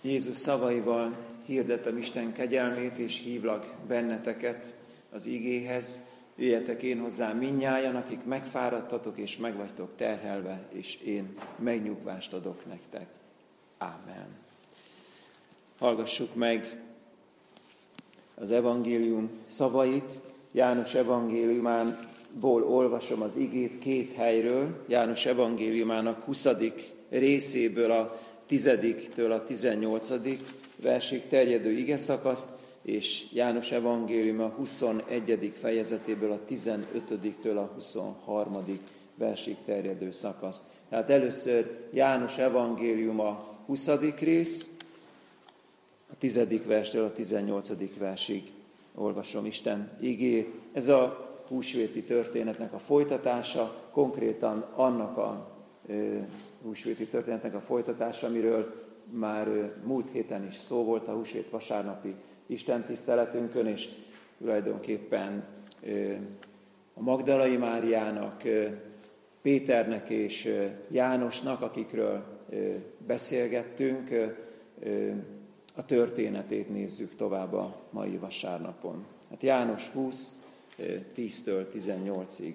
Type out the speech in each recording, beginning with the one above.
Jézus szavaival hirdetem Isten kegyelmét, és hívlak benneteket az igéhez. Jöjjetek én hozzám mindnyájan, akik megfáradtatok és meg vagytok terhelve, és én megnyugvást adok nektek. Ámen. Hallgassuk meg az evangélium szavait. János evangéliumából olvasom az igét két helyről. János evangéliumának 20. részéből a 10-től a 18. versig terjedő igeszakaszt, és János evangélium a 21. fejezetéből a 15-től a 23. versig terjedő szakaszt. Tehát először János evangélium a 20. rész, a 10. verstől a 18. versig olvasom Isten igét. Ez a húsvéti történetnek a folytatása, konkrétan annak a húsvéti történetnek a folytatása, amiről már múlt héten is szó volt a húsvét vasárnapi istentiszteletünkön, és tulajdonképpen a Magdalai Máriának, Péternek és Jánosnak, akikről beszélgettünk, a történetét nézzük tovább a mai vasárnapon. Hát János 20, 10-től 18-ig.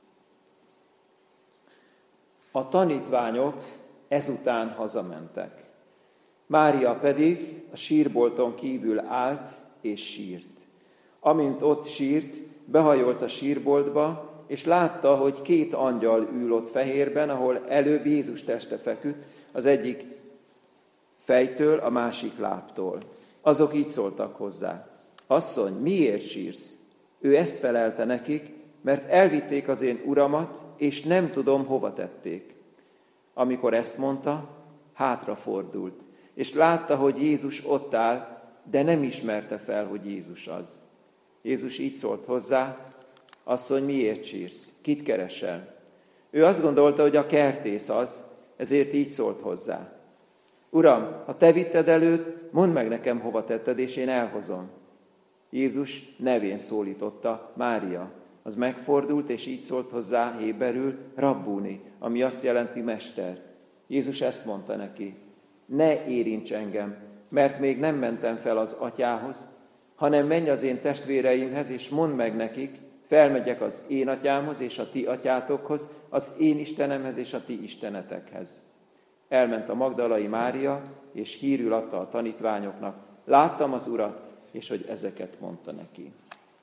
A tanítványok ezután hazamentek. Mária pedig a sírbolton kívül állt és sírt. Amint ott sírt, behajolt a sírboltba, és látta, hogy két angyal ül ott fehérben, ahol előbb Jézus teste feküdt, az egyik fejtől, a másik lábtól. Azok így szóltak hozzá: Asszony, miért sírsz? Ő ezt felelte nekik: mert elvitték az én uramat, és nem tudom, hova tették. Amikor ezt mondta, hátrafordult, és látta, hogy Jézus ott áll, de nem ismerte fel, hogy Jézus az. Jézus így szólt hozzá: Asszony, miért sírsz? Kit keresel? Ő azt gondolta, hogy a kertész az, ezért így szólt hozzá: Uram, ha te vitted előtt, mondd meg nekem, hova tetted, és én elhozom. Jézus nevén szólította: Mária. Az megfordult, és így szólt hozzá héberül: Rabbuni, ami azt jelenti mester. Jézus ezt mondta neki: Ne érints engem, mert még nem mentem fel az atyához, hanem menj az én testvéreimhez, és mondd meg nekik: felmegyek az én atyámhoz és a ti atyátokhoz, az én Istenemhez és a ti istenetekhez. Elment a Magdalai Mária, és hírül adta a tanítványoknak: Láttam az Urat, és hogy ezeket mondta neki.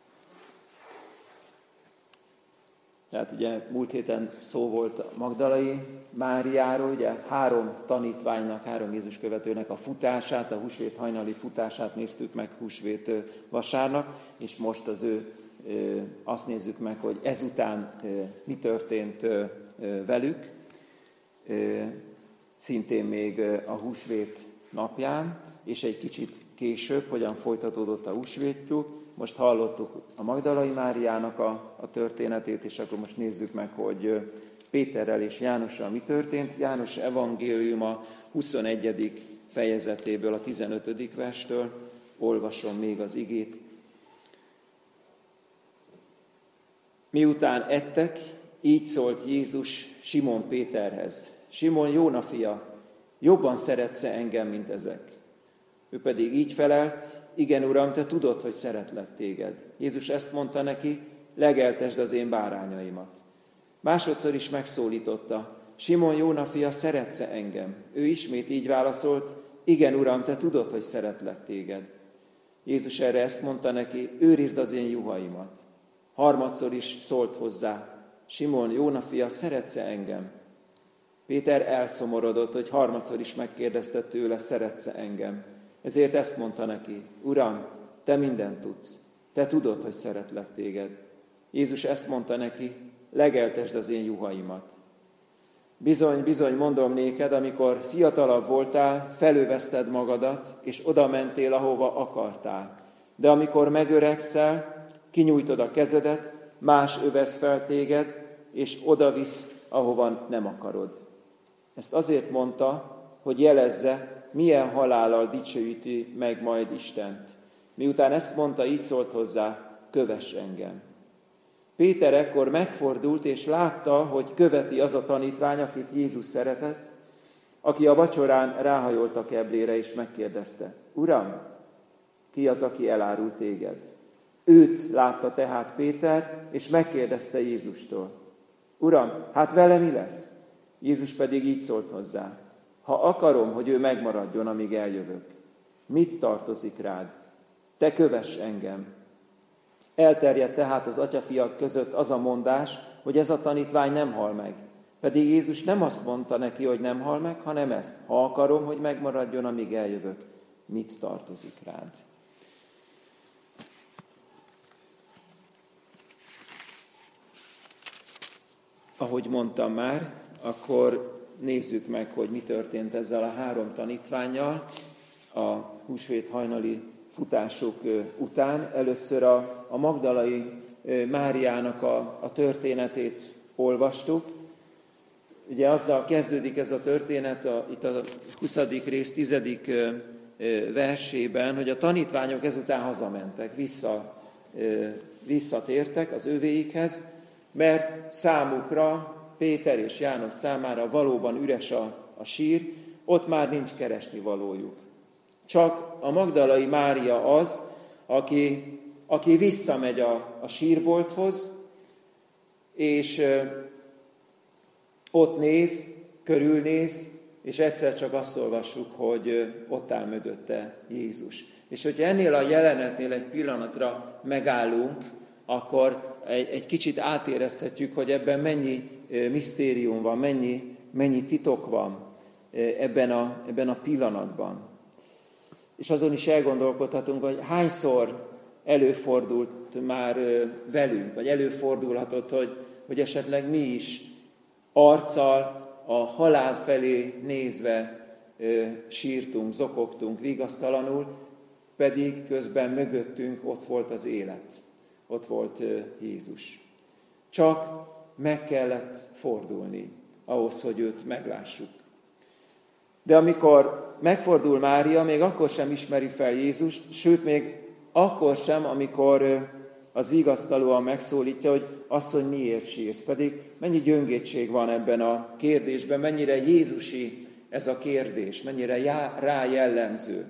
Tehát ugye múlt héten szó volt a Magdalai Máriáról, ugye 3 tanítványnak, 3 Jézus követőnek a futását, a húsvét hajnali futását néztük meg húsvét vasárnap, és most azt nézzük meg, hogy ezután mi történt velük, szintén még a húsvét napján, és egy kicsit később, hogyan folytatódott a húsvétjuk. Most hallottuk a Magdalai Máriának a történetét, és akkor most nézzük meg, hogy Péterrel és Jánossal mi történt. János evangélium a 21. fejezetéből, a 15. verstől olvasom még az igét. Miután ettek, így szólt Jézus Simon Péterhez: Simon, Jóna fia, jobban szeretsz-e engem, mint ezek? Ő pedig így felelt: Igen, Uram, te tudod, hogy szeretlek téged. Jézus ezt mondta neki: Legeltesd az én bárányaimat. Másodszor is megszólította: Simon, Jóna fia, szeretsz-e engem? Ő ismét így válaszolt: Igen, Uram, te tudod, hogy szeretlek téged. Jézus erre ezt mondta neki: Őrizd az én juhaimat. Harmadszor is szólt hozzá: Simon, Jóna fia, szeretsz-e engem? Péter elszomorodott, hogy harmadszor is megkérdezte tőle: Szeretsz-e engem? Ezért ezt mondta neki: Uram, te mindent tudsz, te tudod, hogy szeretlek téged. Jézus ezt mondta neki: Legeltesd az én juhaimat. Bizony, bizony, mondom néked, amikor fiatalabb voltál, felöveszted magadat, és oda mentél, ahova akartál. De amikor megöregszel, kinyújtod a kezedet, más övesz fel téged, és oda visz, ahova nem akarod. Ezt azért mondta, hogy jelezze, milyen halállal dicsőíti meg majd Istent. Miután ezt mondta, így szólt hozzá: Kövess engem. Péter ekkor megfordult, és látta, hogy követi az a tanítvány, akit Jézus szeretett, aki a vacsorán ráhajolt a keblére, és megkérdezte: Uram, ki az, aki elárul téged? Őt látta tehát Péter, és megkérdezte Jézustól: Uram, hát vele mi lesz? Jézus pedig így szólt hozzá: Ha akarom, hogy ő megmaradjon, amíg eljövök, mit tartozik rád? Te kövess engem. Elterjedt tehát az atyafiak között az a mondás, hogy ez a tanítvány nem hal meg. Pedig Jézus nem azt mondta neki, hogy nem hal meg, hanem ezt: Ha akarom, hogy megmaradjon, amíg eljövök, mit tartozik rád? Ahogy mondtam már, akkor nézzük meg, hogy mi történt ezzel a 3 tanítvánnyal a húsvét hajnali futások után. Először a Magdalai Máriának a történetét olvastuk. Ugye azzal kezdődik ez a történet, itt a 20. rész 10. versében, hogy a tanítványok ezután hazamentek, visszatértek az övéikhez, mert számukra, Péter és János számára valóban üres a sír, ott már nincs keresnivalójuk. Csak a Magdalai Mária az, aki visszamegy a sírbolthoz, és ott néz, körülnéz, és egyszer csak azt olvassuk, hogy ott áll mögötte Jézus. És hogyha ennél a jelenetnél egy pillanatra megállunk, akkor egy kicsit átérezhetjük, hogy ebben mennyi misztérium van, mennyi titok van ebben a pillanatban. És azon is elgondolkodhatunk, hogy hányszor előfordult már velünk, vagy előfordulhatott, hogy esetleg mi is arccal a halál felé nézve sírtunk, zokogtunk vigasztalanul, pedig közben mögöttünk ott volt az élet, ott volt Jézus. Csak meg kellett fordulni ahhoz, hogy őt meglássuk. De amikor megfordul Mária, még akkor sem ismeri fel Jézust, sőt, még akkor sem, amikor az vigasztalóan megszólítja, hogy asszony, miért sírsz? Pedig mennyi gyöngétség van ebben a kérdésben, mennyire jézusi ez a kérdés, mennyire rá jellemző.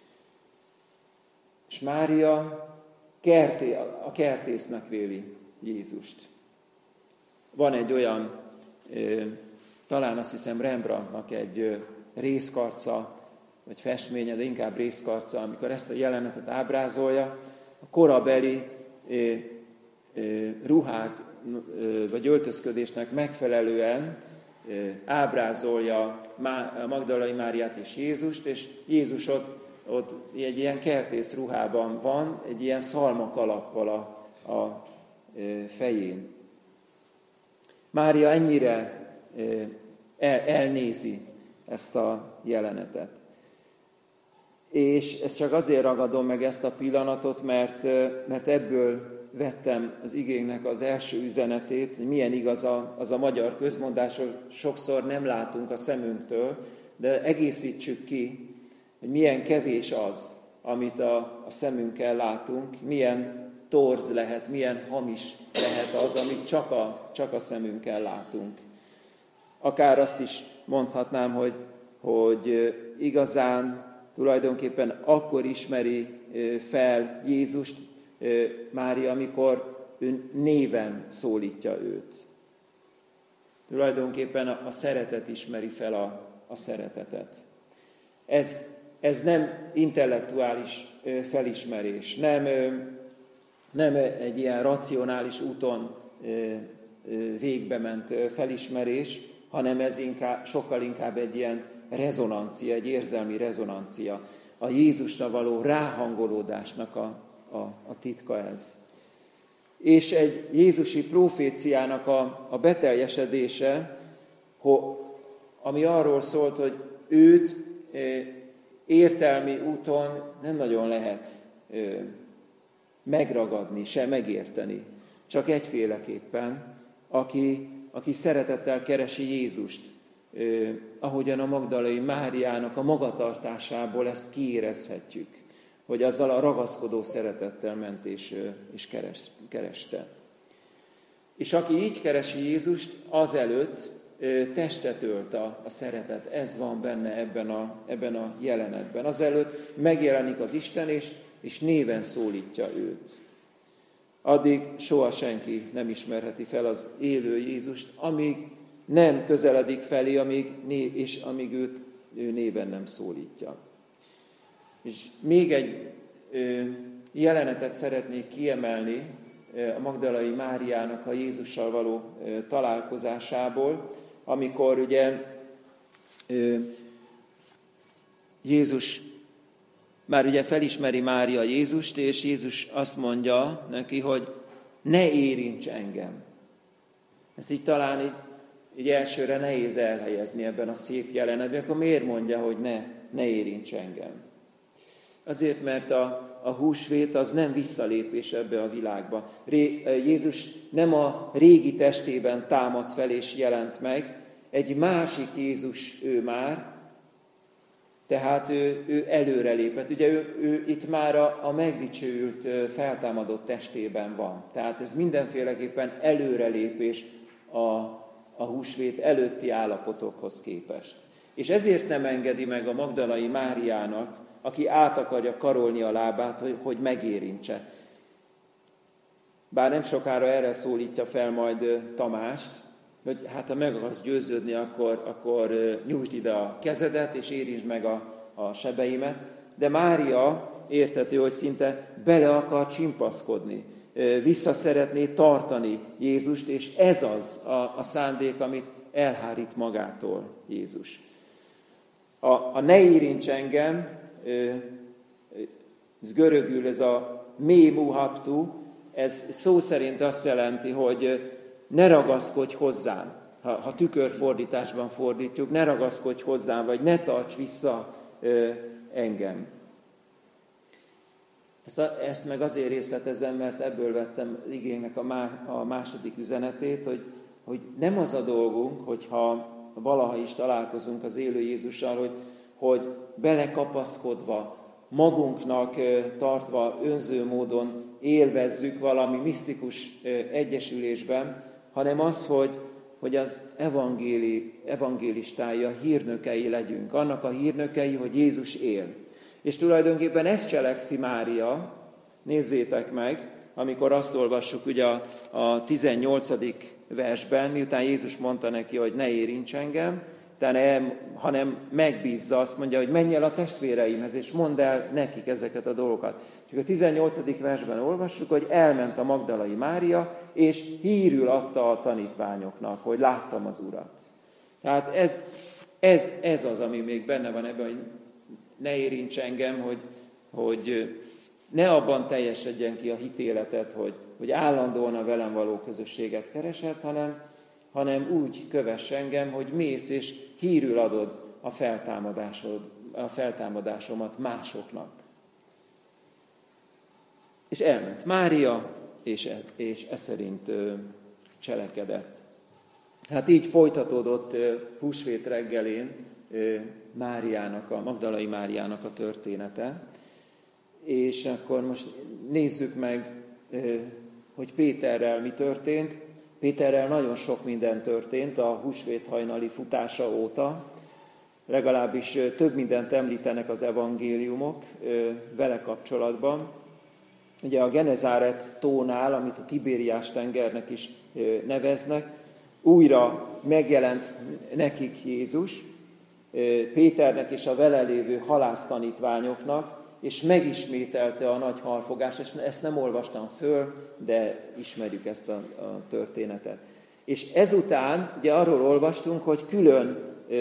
És Mária a kertésznek véli Jézust. Van egy olyan, talán azt hiszem Rembrandtnak egy rézkarca, vagy festménye, de inkább rézkarca, amikor ezt a jelenetet ábrázolja, a korabeli ruhák vagy öltözködésnek megfelelően ábrázolja a Magdalai Máriát és Jézust, és Jézus ott egy ilyen kertész ruhában van, egy ilyen szalmakalappal a fején. Mária ennyire elnézi ezt a jelenetet. És ezt csak azért ragadom meg ezt a pillanatot, mert ebből vettem az igének az első üzenetét, hogy milyen igaz az a magyar közmondás, hogy sokszor nem látunk a szemünktől, de egészítsük ki, hogy milyen kevés az, amit a szemünkkel látunk, milyen torz lehet, milyen hamis lehet az, amit csak a szemünkkel látunk. Akár azt is mondhatnám, hogy igazán tulajdonképpen akkor ismeri fel Jézust Mária, amikor ő néven szólítja őt. Tulajdonképpen a szeretet ismeri fel a szeretetet. Ez nem intellektuális felismerés, nem egy ilyen racionális úton végbe ment felismerés, hanem ez sokkal inkább egy ilyen rezonancia, egy érzelmi rezonancia. A Jézusra való ráhangolódásnak a titka ez. És egy jézusi proféciának a beteljesedése, ami arról szólt, hogy őt értelmi úton nem nagyon lehet megragadni, se megérteni. Csak egyféleképpen, aki szeretettel keresi Jézust, ahogyan a Magdalai Máriának a magatartásából ezt kiérezhetjük, hogy azzal a ragaszkodó szeretettel ment és kereste. És aki így keresi Jézust, azelőtt testet ölt a szeretet. Ez van benne ebben a jelenetben. Azelőtt megjelenik az Isten, és néven szólítja őt. Addig soha senki nem ismerheti fel az élő Jézust, amíg nem közeledik felé, amíg őt néven nem szólítja. És még egy jelenetet szeretnék kiemelni a Magdalai Máriának a Jézussal való találkozásából, amikor ugye Jézus már ugye felismeri Mária Jézust, és Jézus azt mondja neki, hogy ne érints engem. Ezt így talán így elsőre nehéz elhelyezni ebben a szép jelenetben, akkor miért mondja, hogy ne érints engem? Azért, mert a húsvét az nem visszalépés ebbe a világba. Jézus nem a régi testében támad fel és jelent meg, egy másik Jézus ő már, tehát ő előrelépett. Ugye ő itt már a megdicsőült, feltámadott testében van. Tehát ez mindenféleképpen előrelépés a húsvét előtti állapotokhoz képest. És ezért nem engedi meg a Magdalai Máriának, aki át akarja karolni a lábát, hogy megérintse. Bár nem sokára erre szólítja fel majd Tamást, hogy hát ha meg akarsz győződni, akkor nyújtsd ide a kezedet, és érintsd meg a sebeimet. De Mária érteti, hogy szinte bele akar csimpaszkodni, vissza szeretné tartani Jézust, és ez az a szándék, amit elhárít magától Jézus. A ne érints engem, ez görögül ez a mé muhaptu, ez szó szerint azt jelenti, hogy ne ragaszkodj hozzám. Ha tükörfordításban fordítjuk, ne ragaszkodj hozzám, vagy ne tarts vissza engem. Ezt meg azért részletezem, mert ebből vettem igénynek a második üzenetét, hogy nem az a dolgunk, hogyha valaha is találkozunk az élő Jézussal, hogy belekapaszkodva, magunknak tartva, önző módon élvezzük valami misztikus egyesülésben, hanem az, hogy az evangélistái, a hírnökei legyünk. Annak a hírnökei, hogy Jézus él. És tulajdonképpen ezt cselekszi Mária, nézzétek meg, amikor azt olvassuk ugye a 18. versben, miután Jézus mondta neki, hogy ne érints engem, hanem megbízza, azt mondja, hogy menj el a testvéreimhez, és mondd el nekik ezeket a dolgokat. Csak a 18. versben olvassuk, hogy elment a Magdalai Mária, és hírül adta a tanítványoknak, hogy láttam az Urat. Tehát ez az, ami még benne van ebben, hogy ne érints engem, hogy ne abban teljesedjen ki a hitéletet, hogy állandóan a velem való közösséget keresed, hanem úgy kövess engem, hogy mész és hírül adod a feltámadásomat másoknak. És elment Mária, és e szerint cselekedett. Hát így folytatódott húsvét reggelén a Magdalai Máriának a története. És akkor most nézzük meg, hogy Péterrel mi történt. Péterrel nagyon sok minden történt a húsvét hajnali futása óta. Legalábbis több mindent említenek az evangéliumok vele kapcsolatban. Ugye a Genezáret tónál, amit a Tibériás tengernek is neveznek, újra megjelent nekik Jézus, Péternek és a vele lévő halásztanítványoknak, és megismételte a nagy halfogást. Ezt nem olvastam föl, de ismerjük ezt a történetet. És ezután, ugye arról olvastunk, hogy külön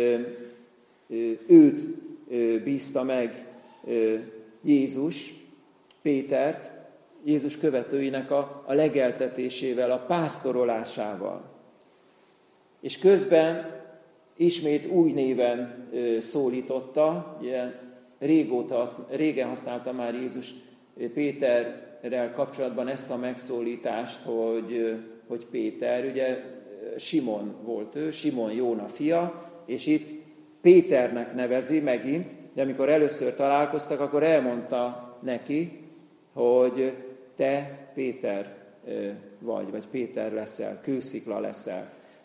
őt bízta meg Jézus, Pétert, Jézus követőinek a legeltetésével, a pásztorolásával. És közben ismét új néven szólította, ugye régen használta már Jézus Péterrel kapcsolatban ezt a megszólítást, hogy Péter, ugye Simon volt ő, Simon Jóna fia, és itt Péternek nevezi megint, de amikor először találkoztak, akkor elmondta neki, hogy te Péter vagy Péter leszel, kőszikla leszel.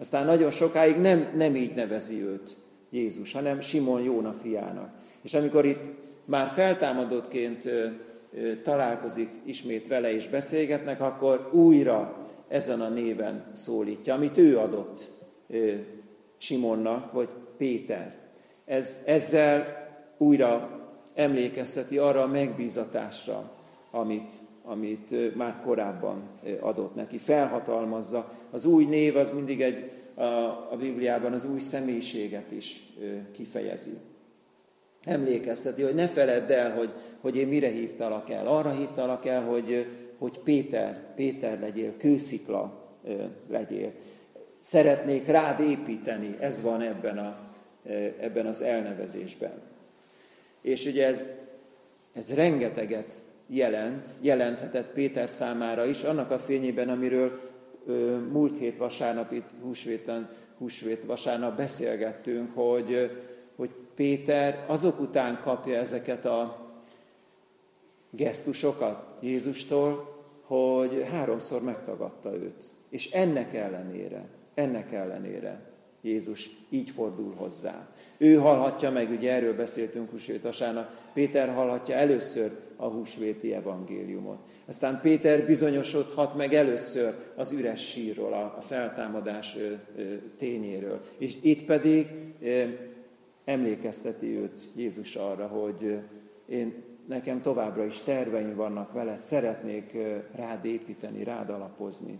Aztán nagyon sokáig nem így nevezi őt Jézus, hanem Simon Jóna fiának. És amikor itt már feltámadottként találkozik ismét vele és beszélgetnek, akkor újra ezen a néven szólítja, amit ő adott Simonnak, vagy Péter. Ezzel újra emlékezteti arra a megbízatásra, amit már korábban adott neki. Felhatalmazza. Az új név az mindig a Bibliában az új személyiséget is kifejezi. Emlékezteti, hogy ne feledd el, hogy én mire hívtalak el. Arra hívtalak el, hogy Péter legyél, kőszikla legyél. Szeretnék rád építeni, ez van ebben az elnevezésben. És ugye ez rengeteget jelenthetett Péter számára is, annak a fényében, amiről múlt hét vasárnap, itt húsvét vasárnap beszélgettünk, hogy Péter azok után kapja ezeket a gesztusokat Jézustól, hogy 3-szor megtagadta őt. És ennek ellenére Jézus így fordul hozzá. Ő hallhatja meg, ugye erről beszéltünk húsvét vasárnap, Péter hallhatja először a húsvéti evangéliumot. Aztán Péter bizonyosodhat meg először az üres sírról, a feltámadás tényéről. És itt pedig emlékezteti őt Jézus arra, hogy nekem továbbra is terveim vannak veled, szeretnék rád építeni, rád alapozni.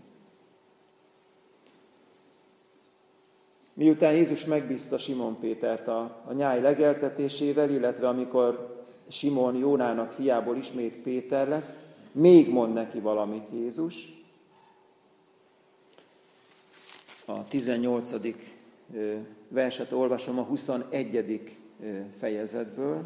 Miután Jézus megbízta Simon Pétert a nyáj legeltetésével, illetve amikor Simon Jónának fiából ismét Péter lesz, még mond neki valamit Jézus. A 18. verset olvasom a 21. fejezetből.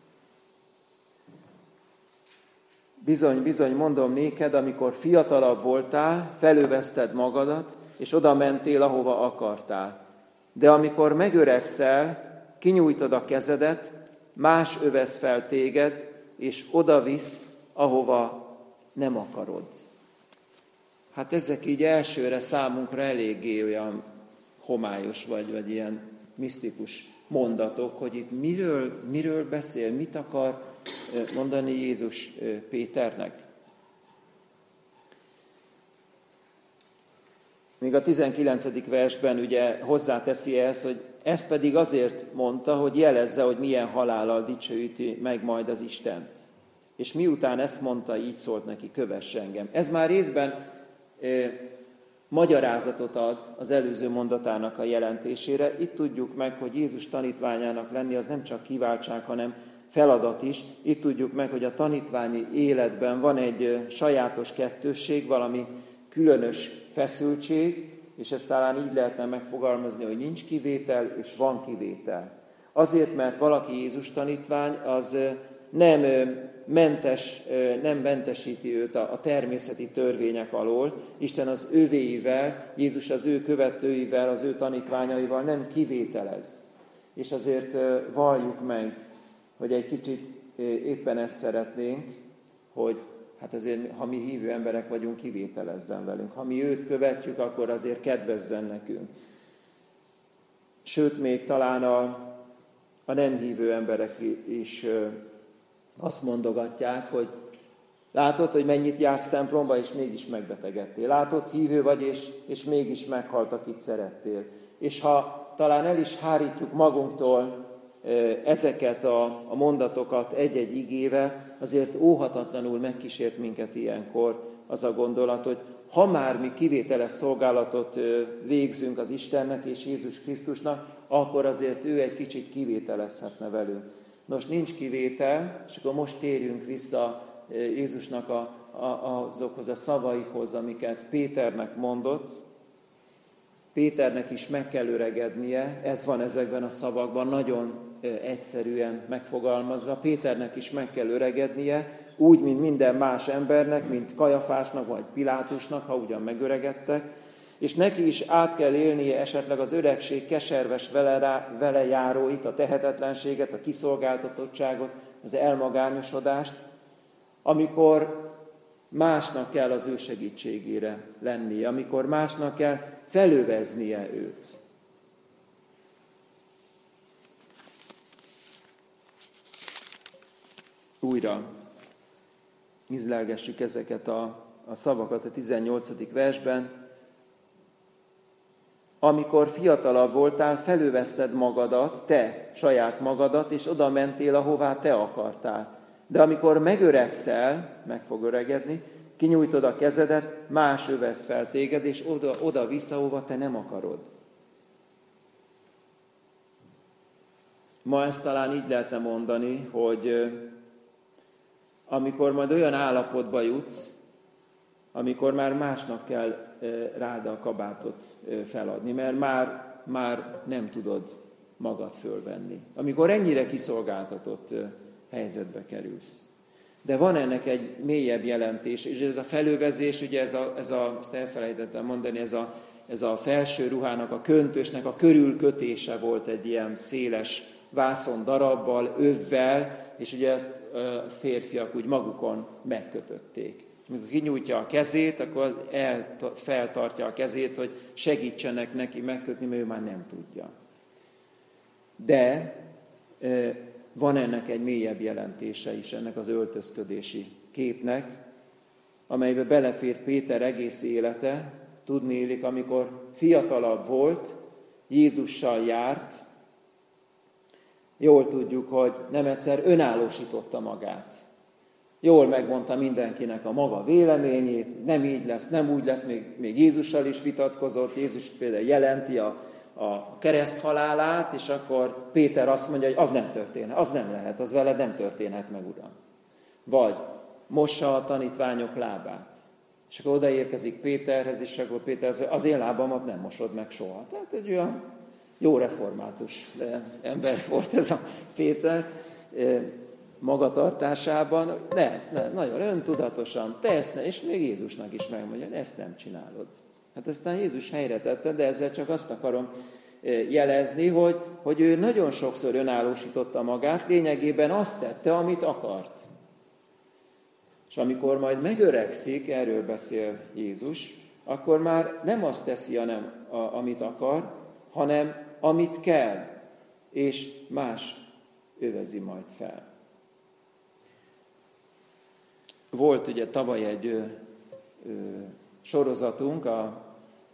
Bizony, bizony, mondom néked, amikor fiatalabb voltál, felövezted magadat, és oda mentél, ahova akartál. De amikor megöregszel, kinyújtod a kezedet, más övez fel téged, és oda visz, ahova nem akarod. Hát ezek így elsőre számunkra eléggé olyan homályos vagy ilyen misztikus mondatok, hogy itt miről beszél, mit akar mondani Jézus Péternek. Még a 19. versben ugye hozzáteszi ehhez, hogy ezt pedig azért mondta, hogy jelezze, hogy milyen halállal dicsőíti meg majd az Istent. És miután ezt mondta, így szólt neki, kövess engem. Ez már részben magyarázatot ad az előző mondatának a jelentésére. Itt tudjuk meg, hogy Jézus tanítványának lenni az nem csak kiváltság, hanem feladat is. Itt tudjuk meg, hogy a tanítványi életben van egy sajátos kettősség, valami különös feszültség, és ezt talán így lehetne megfogalmazni, hogy nincs kivétel, és van kivétel. Azért, mert valaki Jézus tanítvány, az nem mentesíti őt a természeti törvények alól. Isten az övéivel, Jézus az ő követőivel, az ő tanítványaival nem kivételez. És azért valljuk meg, hogy egy kicsit éppen ezt szeretnénk, hogy hát azért, ha mi hívő emberek vagyunk, kivételezzen velünk. Ha mi őt követjük, akkor azért kedvezzen nekünk. Sőt, még talán a nem hívő emberek is azt mondogatják, hogy látod, hogy mennyit jársz templomba, és mégis megbetegedtél. Látod, hívő vagy, és mégis meghalt, akit szerettél. És ha talán el is hárítjuk magunktól ezeket a mondatokat egy-egy igével, azért óhatatlanul megkísért minket ilyenkor az a gondolat, hogy ha már mi kivételes szolgálatot végzünk az Istennek és Jézus Krisztusnak, akkor azért ő egy kicsit kivételezhetne velünk. Nos, nincs kivétel, és akkor most térjünk vissza Jézusnak azokhoz a szavaihoz, amiket Péternek mondott. Péternek is meg kell öregednie, ez van ezekben a szavakban nagyon egyszerűen megfogalmazva. Péternek is meg kell öregednie, úgy, mint minden más embernek, mint Kajafásnak vagy Pilátusnak, ha ugyan megöregedtek, és neki is át kell élnie esetleg az öregség keserves vele járóit, a tehetetlenséget, a kiszolgáltatottságot, az elmagányosodást, amikor másnak kell az ő segítségére lennie, amikor másnak kell felöveznie őt. Újra izlelgessük ezeket a szavakat a 18. versben. Amikor fiatalabb voltál, felövezted magadat, te, saját magadat, és oda mentél, ahová te akartál. De amikor megöregszel, meg fog öregedni, kinyújtod a kezedet, más övez fel téged, és oda-vissza, ahova te nem akarod. Ma ezt talán így lehetne mondani, hogy amikor majd olyan állapotba jutsz, amikor már másnak kell rád a kabátot feladni, mert már nem tudod magad fölvenni. Amikor ennyire kiszolgáltatott helyzetbe kerülsz. De van ennek egy mélyebb jelentés, és ez a felövezés, ugye ezt elfelejtettem mondani, ez a felső ruhának, a köntösnek a körülkötése volt egy ilyen széles vászon darabbal, övvel, és ugye ezt a férfiak úgy magukon megkötötték. Amikor kinyújtja a kezét, akkor feltartja a kezét, hogy segítsenek neki megkötni, mert ő már nem tudja. De van ennek egy mélyebb jelentése is, ennek az öltözködési képnek, amelybe belefér Péter egész élete. Tudniillik, amikor fiatalabb volt, Jézussal járt, jól tudjuk, hogy nem egyszer önállósította magát. Jól megmondta mindenkinek a maga véleményét, nem így lesz, nem úgy lesz, még Jézussal is vitatkozott, Jézus például jelenti a kereszthalálát, és akkor Péter azt mondja, hogy az nem történhet, az nem lehet, az veled nem történhet meg, Uram. Vagy mossa a tanítványok lábát. És akkor odaérkezik Péterhez, és akkor Péter az én lábamat nem mosod meg soha. Tehát egy olyan jó református ember volt ez a Péter magatartásában. Nagyon öntudatosan, te ezt ne, és még Jézusnak is megmondja, ezt nem csinálod. Hát aztán Jézus helyre tette, de ezzel csak azt akarom jelezni, hogy ő nagyon sokszor önállósította magát, lényegében azt tette, amit akart. És amikor majd megöregszik, erről beszél Jézus, akkor már nem azt teszi, amit akar, hanem amit kell, és más övezi majd fel. Volt ugye tavaly egy sorozatunk a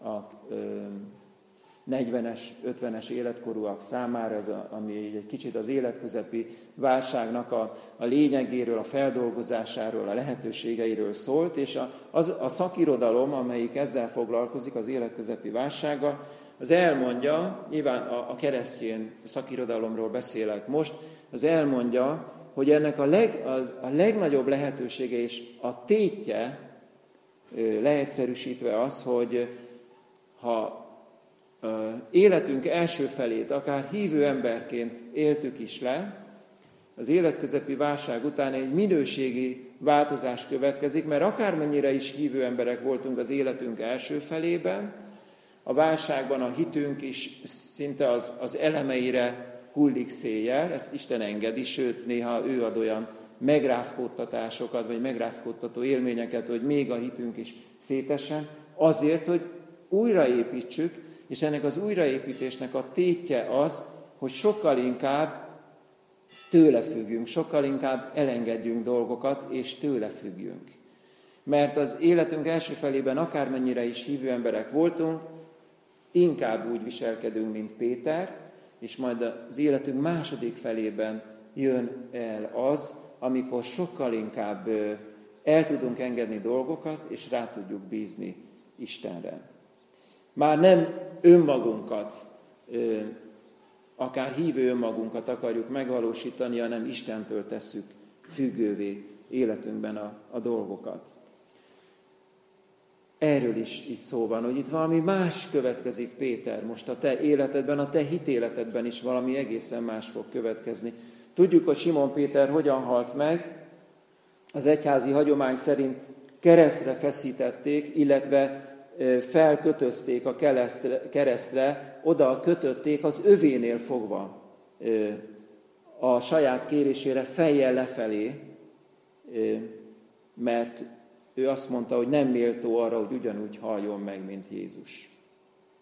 40-es, 50-es életkorúak számára, ami egy kicsit az életközepi válságnak a lényegéről, a feldolgozásáról, a lehetőségeiről szólt, és a szakirodalom, amelyik ezzel foglalkozik, az életközepi válsággal, az elmondja, nyilván a keresztény szakirodalomról beszélek most, az elmondja, hogy ennek a legnagyobb lehetősége és a tétje, leegyszerűsítve az, hogy ha életünk első felét akár hívő emberként éltük is le, az életközepi válság után egy minőségi változás következik, mert akármennyire is hívő emberek voltunk az életünk első felében, a válságban a hitünk is szinte az elemeire hullik széjjel, ezt Isten engedi, sőt néha ő ad olyan megrázkódtatásokat, vagy megrázkódtató élményeket, hogy még a hitünk is szétessen, azért, hogy újraépítsük, és ennek az újraépítésnek a tétje az, hogy sokkal inkább tőle függjünk, sokkal inkább elengedjünk dolgokat, és tőle függjünk. Mert az életünk első felében akármennyire is hívő emberek voltunk, inkább úgy viselkedünk, mint Péter, és majd az életünk második felében jön el az, amikor sokkal inkább el tudunk engedni dolgokat, és rá tudjuk bízni Istenre. Már nem önmagunkat, akár hívő önmagunkat akarjuk megvalósítani, hanem Istentől tesszük függővé életünkben a dolgokat. Erről is szó van, hogy itt valami más következik, Péter, most a te életedben, a te hitéletedben is valami egészen más fog következni. Tudjuk, hogy Simon Péter hogyan halt meg, az egyházi hagyomány szerint keresztre feszítették, illetve felkötözték a keresztre, oda kötötték az övénél fogva a saját kérésére fejjel lefelé, mert ő azt mondta, hogy nem méltó arra, hogy ugyanúgy haljon meg, mint Jézus.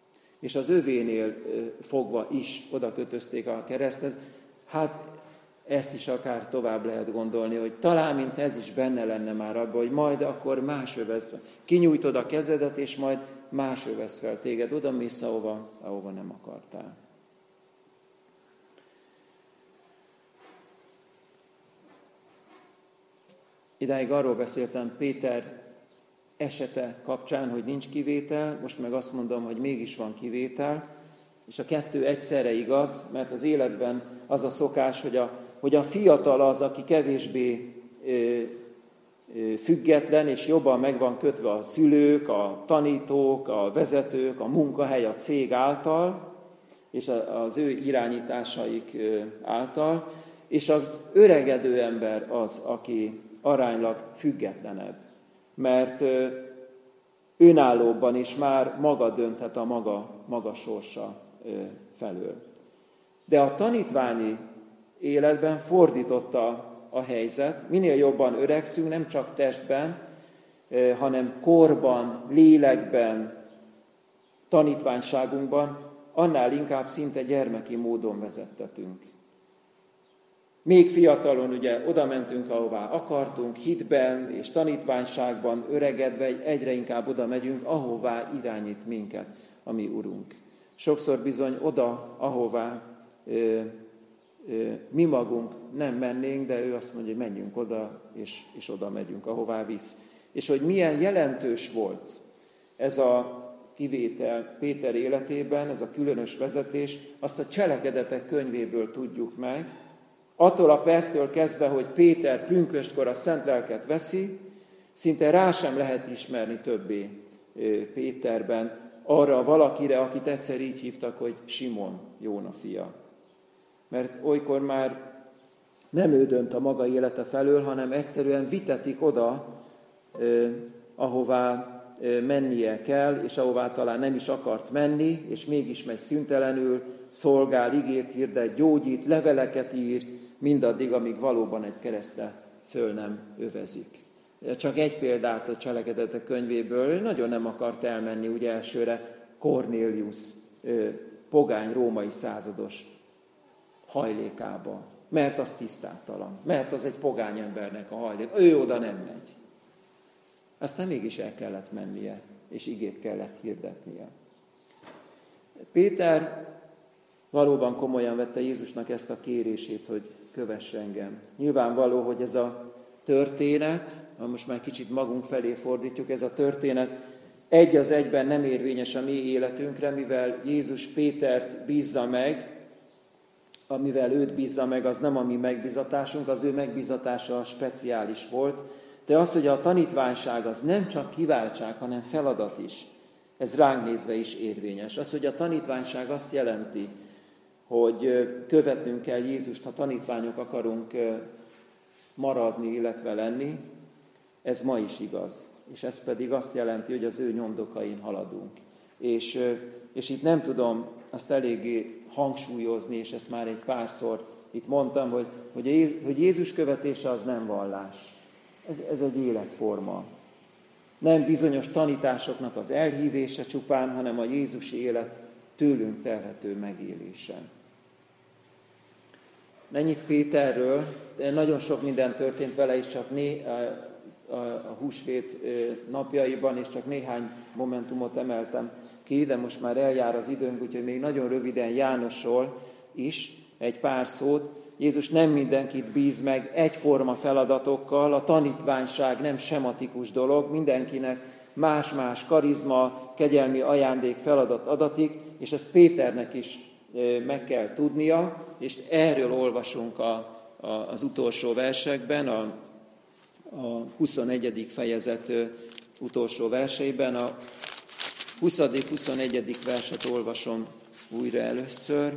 és az övénél fogva is oda kötözték a kereszthez. Hát ezt is akár tovább lehet gondolni, hogy talán mint ez is benne lenne már abban, hogy majd akkor más övez fel. Kinyújtod a kezedet, és majd más övez fel téged. Oda mész, ahova nem akartál. Idáig arról beszéltem Péter esete kapcsán, hogy nincs kivétel, most meg azt mondom, hogy mégis van kivétel, és a kettő egyszerre igaz, mert az életben az a szokás, hogy a fiatal az, aki kevésbé független, és jobban meg van kötve a szülők, a tanítók, a vezetők, a munkahely, a cég által, és az ő irányításaik által, és az öregedő ember az, aki aránylag függetlenebb, mert önállóbban is már maga dönthet a maga sorsa felől. De a tanítványi életben fordította a helyzet, minél jobban öregszünk, nem csak testben, hanem korban, lélekben, tanítványságunkban, annál inkább szinte gyermeki módon vezettetünk. Még fiatalon ugye oda mentünk, ahová akartunk, hitben és tanítványságban öregedve egyre inkább oda megyünk, ahová irányít minket a mi Urunk. Sokszor bizony oda, ahová mi magunk nem mennénk, de ő azt mondja, hogy menjünk oda, és oda megyünk, ahová visz. És hogy milyen jelentős volt ez a kivétel Péter életében, ez a különös vezetés, azt a Cselekedetek könyvéből tudjuk meg. Attól a perctől kezdve, hogy Péter pünköstkor a szent lelket veszi, szinte rá sem lehet ismerni többé Péterben arra valakire, akit egyszer így hívtak, hogy Simon, Jóna fia. Mert olykor már nem ő dönt a maga élete felől, hanem egyszerűen vitetik oda, ahová mennie kell, és ahová talán nem is akart menni, és mégis megy szüntelenül, szolgál, igét hirdet, gyógyít, leveleket ír, mindaddig, amíg valóban egy keresztre föl nem övezik. Csak egy példát a Cselekedetek könyvéből, nagyon nem akart elmenni ugye elsőre Cornélius pogány római százados hajlékába, mert az tisztátalan, mert az egy pogány embernek a hajlék, ő oda nem megy. Aztán mégis el kellett mennie, és igét kellett hirdetnie. Péter valóban komolyan vette Jézusnak ezt a kérését, hogy kövess engem. Nyilvánvaló, hogy ez a történet, ha most már kicsit magunk felé fordítjuk, ez a történet egy az egyben nem érvényes a mi életünkre, mivel Jézus Pétert bízza meg, amivel őt bízza meg, az nem a mi megbízatásunk, az ő megbízatása speciális volt, de az, hogy a tanítványság az nem csak kiváltság, hanem feladat is, ez ránk nézve is érvényes. Az, hogy a tanítványság azt jelenti, hogy követnünk kell Jézust, ha tanítványok akarunk maradni, illetve lenni, ez ma is igaz. És ez pedig azt jelenti, hogy az ő nyomdokain haladunk. És itt nem tudom azt eléggé hangsúlyozni, és ezt már egy párszor itt mondtam, hogy Jézus követése az nem vallás. Ez egy életforma. Nem bizonyos tanításoknak az elhívése csupán, hanem a Jézusi élet tőlünk telhető megélése. Ennyit Péterről, de nagyon sok minden történt vele, és csak a húsvét napjaiban, és csak néhány momentumot emeltem ki, de most már eljár az időnk, úgyhogy még nagyon röviden Jánosról is egy pár szót. Jézus nem mindenkit bíz meg egyforma feladatokkal, a tanítványság nem sematikus dolog, mindenkinek más-más karizma, kegyelmi ajándék, feladat adatik, és ezt Péternek is meg kell tudnia, és erről olvasunk az utolsó versekben, a 21. fejezet utolsó verseiben. A 20.-21. verset olvasom újra először.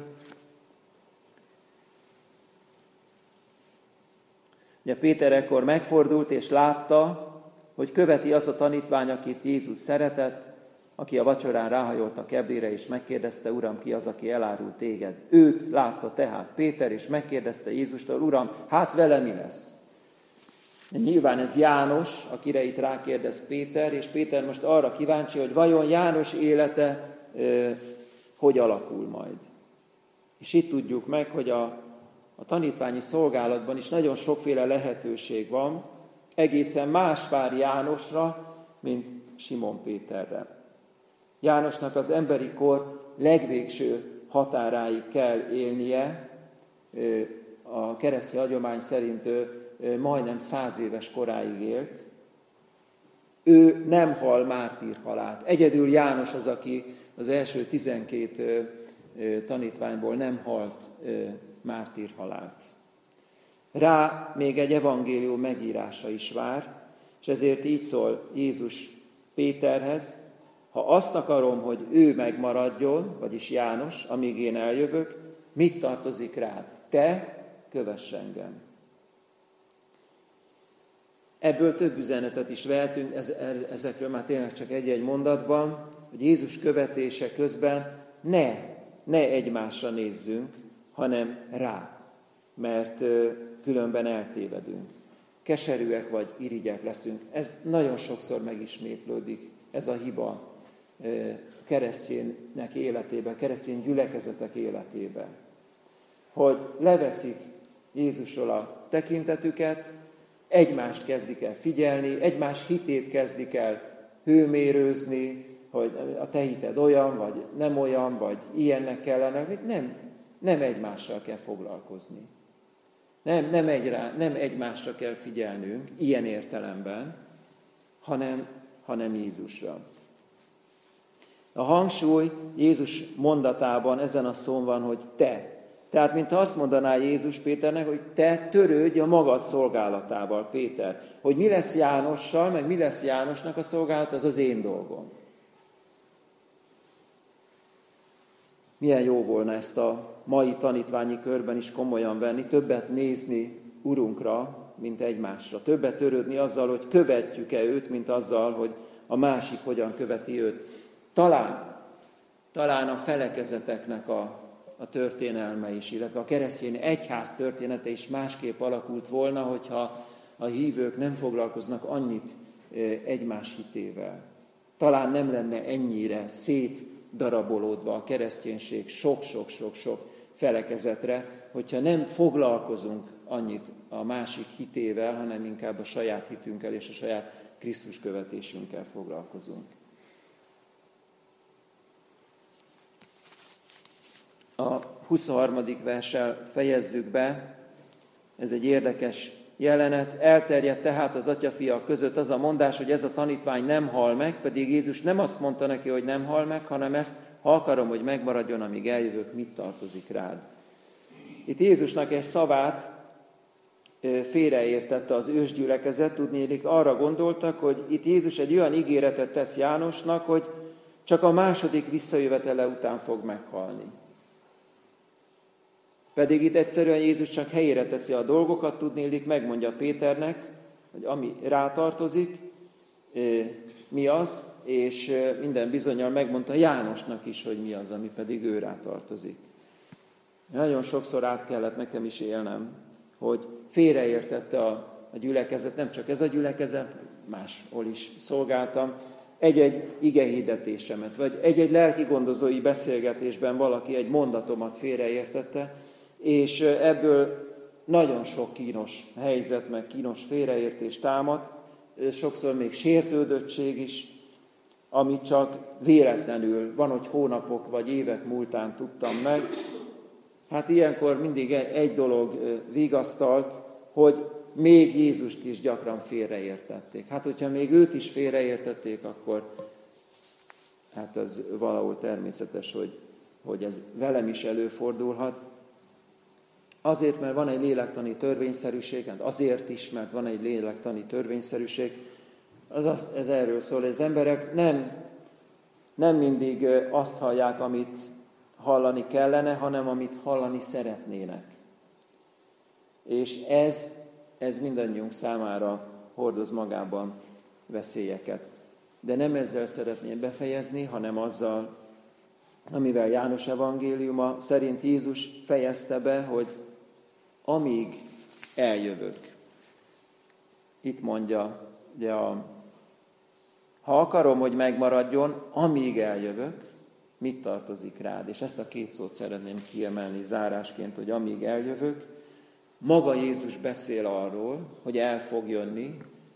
Ugye Péter ekkor megfordult, és látta, hogy követi az a tanítvány, akit Jézus szeretett, aki a vacsorán ráhajolt a keblére, és megkérdezte, Uram, ki az, aki elárult téged? Őt látta tehát Péter, és megkérdezte Jézustól, Uram, hát vele mi lesz? Nyilván ez János, akire itt rákérdez Péter, és Péter most arra kíváncsi, hogy vajon János élete hogy alakul majd. És itt tudjuk meg, hogy a tanítványi szolgálatban is nagyon sokféle lehetőség van, egészen más vár Jánosra, mint Simon Péterre. Jánosnak az emberi kor legvégső határáig kell élnie, a keresztény hagyomány szerint ő majdnem 100 éves koráig élt. Ő nem hal mártírhalált. Egyedül János az, aki az első 12 tanítványból nem halt mártírhalált. Rá még egy evangélium megírása is vár, és ezért így szól Jézus Péterhez: ha azt akarom, hogy ő megmaradjon, vagyis János, amíg én eljövök, mit tartozik rád? Te kövess engem. Ebből több üzenetet is vehetünk, ezekről már tényleg csak egy-egy mondatban, hogy Jézus követése közben ne egymásra nézzünk, hanem rá, mert különben eltévedünk. Keserűek vagy irigyek leszünk. Ez nagyon sokszor megismétlődik, ez a hiba kereszténynek életében, keresztény gyülekezetek életében. Hogy leveszik Jézusról a tekintetüket, egymást kezdik el figyelni, egymás hitét kezdik el hőmérőzni, hogy a te hited olyan, vagy nem olyan, vagy ilyennek kellene. Nem egymással kell foglalkozni. Nem egymásra kell figyelnünk, ilyen értelemben, hanem Jézusra. A hangsúly Jézus mondatában ezen a szón van, hogy te. Tehát, mintha azt mondaná Jézus Péternek, hogy te törődj a magad szolgálatával, Péter. Hogy mi lesz Jánossal, meg mi lesz Jánosnak a szolgálat, az az én dolgom. Milyen jó volna ezt a mai tanítványi körben is komolyan venni, többet nézni Urunkra, mint egymásra. Többet törődni azzal, hogy követjük-e őt, mint azzal, hogy a másik hogyan követi őt. Talán a felekezeteknek a történelme is, illetve a keresztény egyház története is másképp alakult volna, hogyha a hívők nem foglalkoznak annyit egymás hitével. Talán nem lenne ennyire szétdarabolódva a kereszténység sok-sok-sok felekezetre, hogyha nem foglalkozunk annyit a másik hitével, hanem inkább a saját hitünkkel és a saját Krisztus követésünkkel foglalkozunk. A 23. verssel fejezzük be, ez egy érdekes jelenet. Elterjedt tehát az atyafiak között az a mondás, hogy ez a tanítvány nem hal meg, pedig Jézus nem azt mondta neki, hogy nem hal meg, hanem ezt, ha akarom, hogy megmaradjon, amíg eljövök, mit tartozik rád. Itt Jézusnak egy szavát félreértette az ősgyülekezet, tudniillik arra gondoltak, hogy itt Jézus egy olyan ígéretet tesz Jánosnak, hogy csak a második visszajövetele után fog meghalni. Pedig itt egyszerűen Jézus csak helyére teszi a dolgokat, tudniillik, megmondja Péternek, hogy ami rátartozik, mi az, és minden bizonnyal megmondta Jánosnak is, hogy mi az, ami pedig ő rátartozik. Nagyon sokszor át kellett nekem is élnem, hogy félreértette a gyülekezet, nem csak ez a gyülekezet, máshol is szolgáltam, egy-egy igehirdetésemet, vagy egy-egy lelkigondozói beszélgetésben valaki egy mondatomat félreértette, és ebből nagyon sok kínos helyzet, meg kínos félreértés támad, sokszor még sértődöttség is, amit csak véletlenül, van, hogy hónapok vagy évek múltán tudtam meg. Hát ilyenkor mindig egy dolog vigasztalt, hogy még Jézust is gyakran félreértették. Hát, hogyha még őt is félreértették, akkor hát ez valahol természetes, hogy ez velem is előfordulhat. Azért, mert van egy lélektani törvényszerűség, hát azért is, mert van egy lélektani törvényszerűség, ez erről szól, hogy az emberek nem mindig azt hallják, amit hallani kellene, hanem amit hallani szeretnének. És ez mindannyiunk számára hordoz magában veszélyeket. De nem ezzel szeretném befejezni, hanem azzal, amivel János evangéliuma szerint Jézus fejezte be, hogy amíg eljövök. Itt mondja, ugye ha akarom, hogy megmaradjon, amíg eljövök, mit tartozik rád. És ezt a két szót szeretném kiemelni zárásként, hogy amíg eljövök, maga Jézus beszél arról, hogy el fog jönni,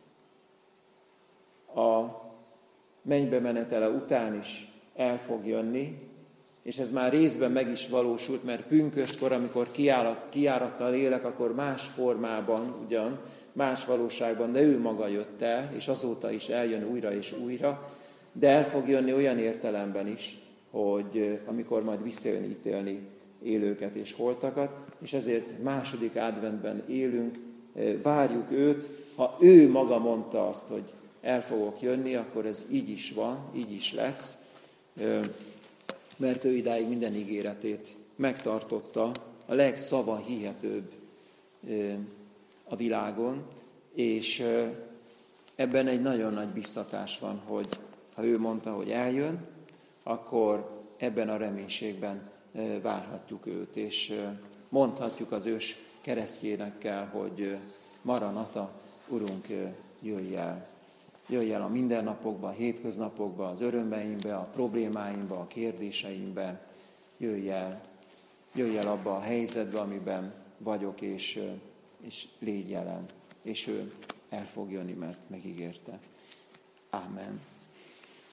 a mennybe menetele után is el fog jönni, és ez már részben meg is valósult, mert pünköstkor, amikor kiáratta a lélek, akkor más formában ugyan, más valóságban, de ő maga jött el, és azóta is eljön újra és újra, de el fog jönni olyan értelemben is, hogy amikor majd visszajön ítélni élőket és holtakat, és ezért második adventben élünk, várjuk őt. Ha ő maga mondta azt, hogy el fogok jönni, akkor ez így is van, így is lesz, mert ő idáig minden ígéretét megtartotta, a legszava hihetőbb a világon, és ebben egy nagyon nagy biztatás van, hogy ha ő mondta, hogy eljön, akkor ebben a reménységben várhatjuk őt, és mondhatjuk az ős keresztjénekkel, hogy Maranata, Urunk, jöjj el. Jöjj el a mindennapokba, a hétköznapokba, az örömeimbe, a problémáimba, a kérdéseimbe. Jöjj el abba a helyzetbe, amiben vagyok, és légy jelen. És ő el fog jönni, mert megígérte. Ámen.